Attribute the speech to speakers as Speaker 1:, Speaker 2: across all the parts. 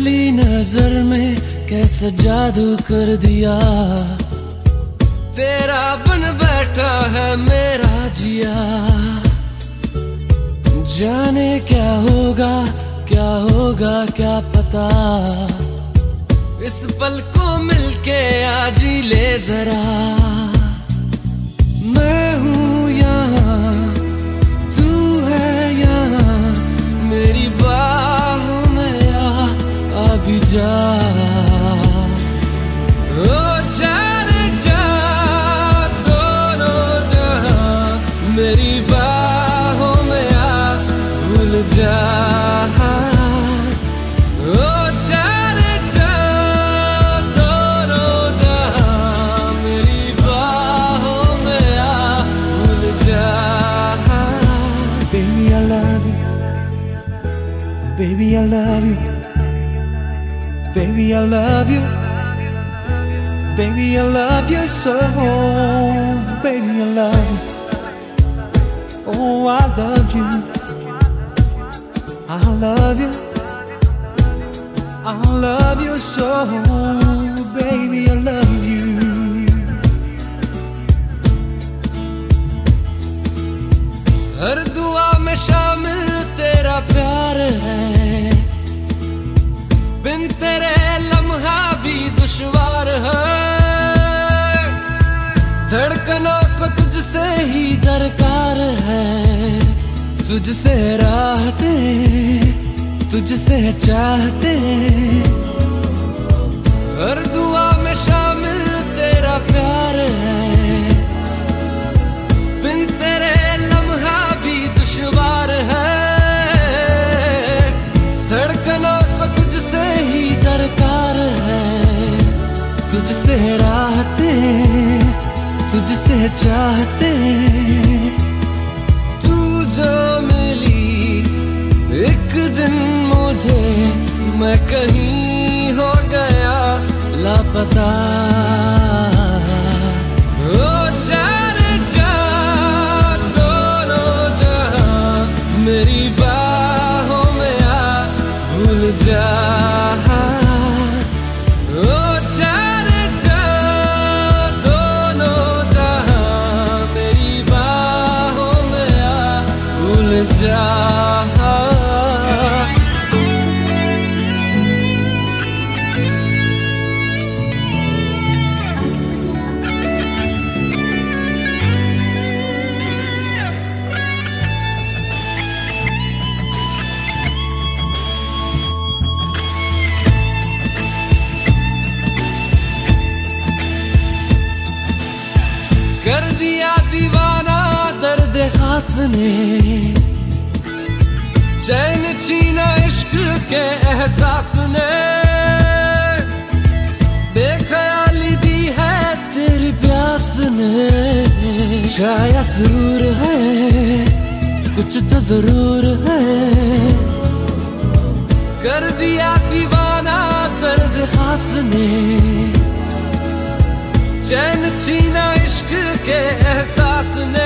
Speaker 1: पहली नजर में कैसा जादू कर दिया, तेरा बन बैठा है मेरा जिया। जाने क्या होगा क्या पता, इस पल को मिलके आज ही ले जरा। मैं हूँ यहाँ, तू है यहाँ, मेरी बाहों में आ भी जा। ओ जाने जा दोनों जहां, मेरी बाहों में आ भूल जा। ओ जाने जा दोनों जहां, मेरी बाहों में आ भूल जा।
Speaker 2: Baby, I love you. Baby, I love you. Baby, I love you. Baby, I love you so. Baby, I love you. Oh, I love you. I love you. I love you so. Baby, I love you.
Speaker 1: हर दुआ में शामिल तेरा प्यार है, बिन तेरे लम्हा भी दुश्वार है। धड़कनों को तुझसे ही दरकार है, तुझसे राहते तुझसे चाहते। हर दुआ में शामिल तेरा प्यार है, बिन तेरे लम्हा भी दुश्वार है। धड़कनों को तुझसे ही दरकार है, तुझसे राहते तुझसे चाहते। तू जो मिली एक दिन मुझे, मैं कहीं हो गया लापता। ओ जाने जा दोनों जहां, मेरी बाहों में आ भूल जा। ओ जाने जा दोनों जहां, मेरी बाहों में आ भूल जा। कर दिया दीवाना दर्द खास ने, चैन छीना इश्क के एहसास ने। बेख्याली दी है तेरी प्यास ने, शायद जरूर है कुछ तो जरूर है। कर दिया दीवाना दर्द खास ने, चैन छीना इश्क के एहसास ने।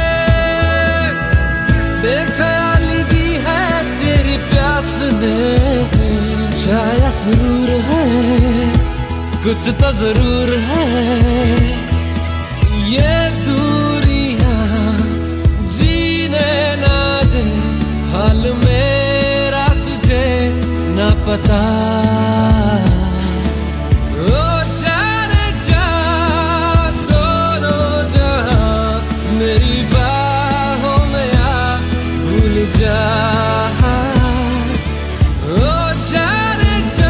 Speaker 1: बेख्याली दी है तेरी प्यास ने, शायद जरूर है कुछ तो जरूर है। ये दूरियां जीने ना दे, हाल मेरा तुझे ना पता। मेरी बाहों में आ भूल जा। ओ जाने जा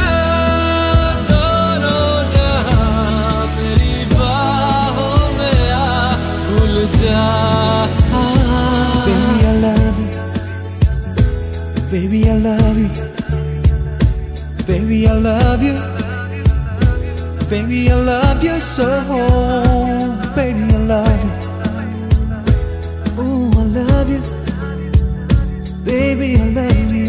Speaker 1: दोनों जहां, मेरी बाहों में आ भूल जा।
Speaker 2: Baby, I love you. Baby, I love you. Baby, I love you. Baby, I love you so. Baby, I love you. Ooh, I love you. Baby, I love you.